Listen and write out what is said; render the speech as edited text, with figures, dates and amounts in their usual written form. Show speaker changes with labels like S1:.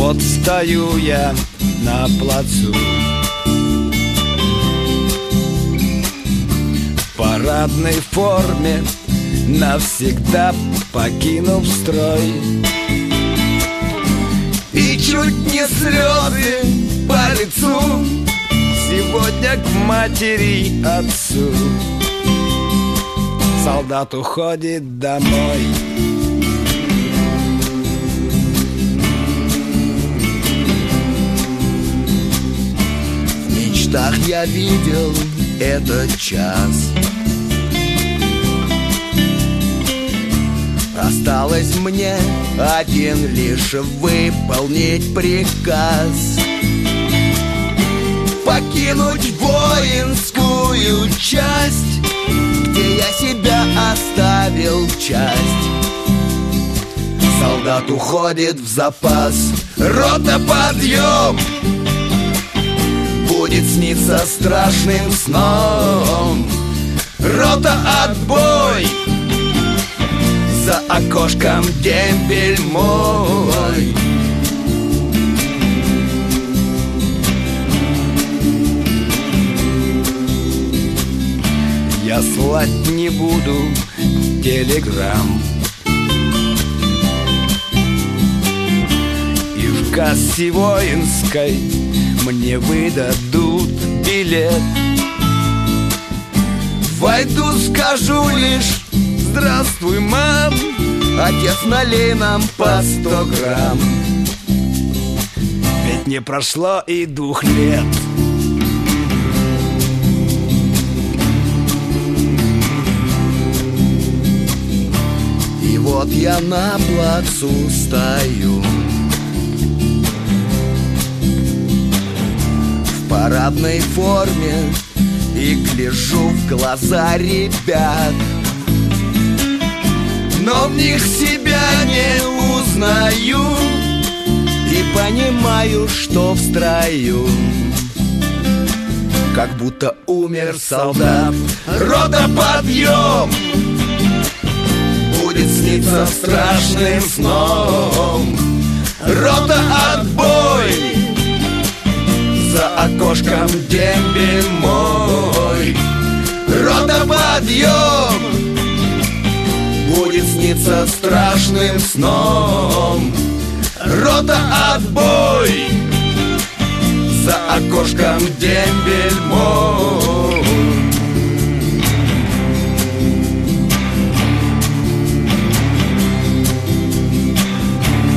S1: Вот стою я на плацу, в парадной форме, навсегда покинув строй. И чуть не слезы по лицу сегодня к матери и отцу. Солдат уходит домой. В мечтах я видел этот час. Осталось мне один лишь выполнить приказ: покинуть воинскую часть, где я себя оставил часть. Солдат уходит в запас. Рота, подъем! Будет сниться страшным сном. Рота, отбой! За окошком дембель мой. Я слать не буду телеграмм, и в кассе воинской мне выдадут билет. Войду, скажу лишь: здравствуй, мам, отец, налей нам по 100 грамм. Ведь не прошло и 2 лет. И вот я на плацу стою, в парадной форме, и гляжу в глаза ребят. Но в них себя не узнаю и понимаю, что в строю как будто умер солдат. Рота, подъем! Будет сниться страшным сном. Рота, отбой! За окошком дембель мой. Рота, подъем! Будет сниться страшным сном. Рота, отбой! За окошком дембель мой.